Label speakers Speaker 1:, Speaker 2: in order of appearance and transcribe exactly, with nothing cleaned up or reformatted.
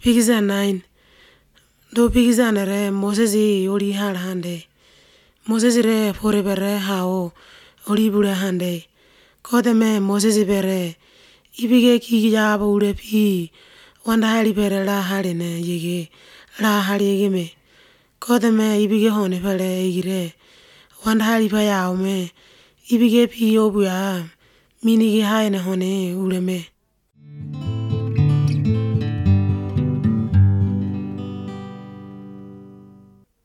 Speaker 1: Pigiza nine. Do pigiza nere Moses ori har hande. Moses re pore bere hao ori bure hande. Kode me Moses bere. Ibige ki ya bure pi. Wanda hari bere la hari ne yege. La hari yege me. Kode me ibige hone bere igire. Wanda hari pa ya me. Ibige pi obuya. Mini ge hai ne hone ure me.